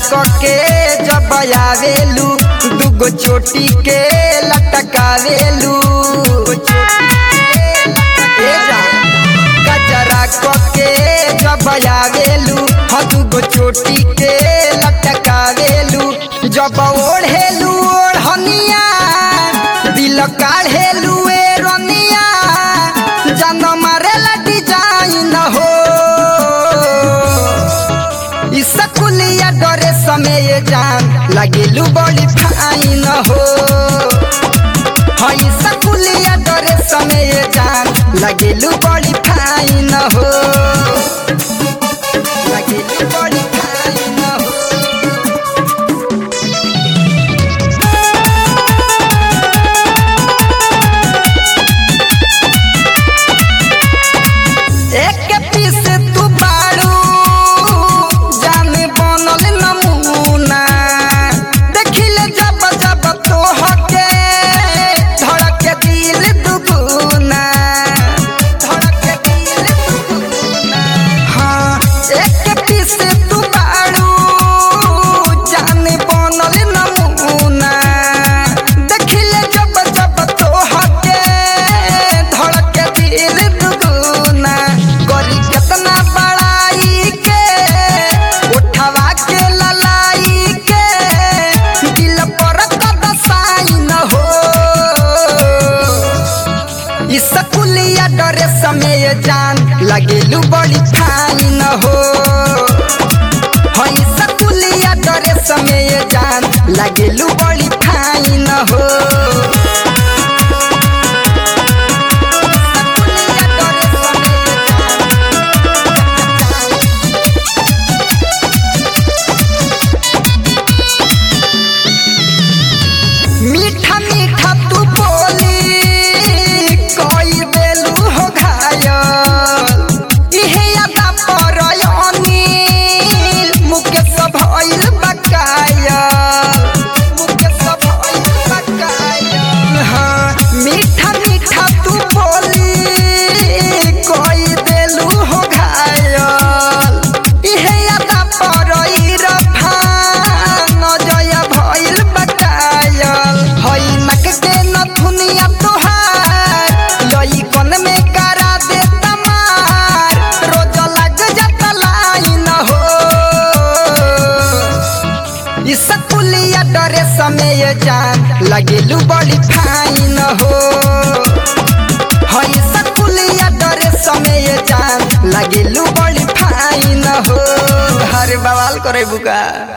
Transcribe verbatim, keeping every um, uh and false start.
के जब आवेलू दुगो चोटी के लटकावेलू गजरा के जब आवेलू हाँ दुगो चोटी के लटकावेलू जब ओढ़ेलू ओढ़निया दिल काढ़ेलू ए रनिया जान मारेला डिजाइन हो स्कूलिया डरे समय जान लगेलू बड़ी फाइन हो हाँ स्कूलिया डरे समय जान लगेलू बड़ी फाइन हो लगेलू बड़ी फाइन हो एक पीस तू बाड़ू जाने बनल नमूना देखिले जब जब तोहके धड़के दिल दुगुना धड़के दिल दुगुना हाँ एक पीस तू बाड़ू जाने बनल नमूना देखिले जब जब तोहके धड़के दिल दुगुना करी कितना बड़ाई के उठवा के ललाई के दिल पर दसाइन हो स्कूलिया डरे समय जान लगेलू बड़ी फाइन हो हाँ स्कूलिया डरे समय जान लगेलू बड़ी फाइन हो मीठा मीठा तू बोली कोई बेलू हो घायल इहे यादा पर अनिल मुकेश भइल बकायल मुकेश भइल बकायल हाँ मीठा मीठा तू बोली कोई बेलू हो घायल इहे यादा पर इरफान जय भइल बकायल हई नक के नथुनिया तोहार लई कन में करा दे तमार रोज लग जाता लाइन हो स्कूलिया डरे समय जान लगेलू बड़ी फाइन हो हई स्कूलिया डरे समय जान लगेलू बड़ी फाइन हो हरे बवाल करे बुका।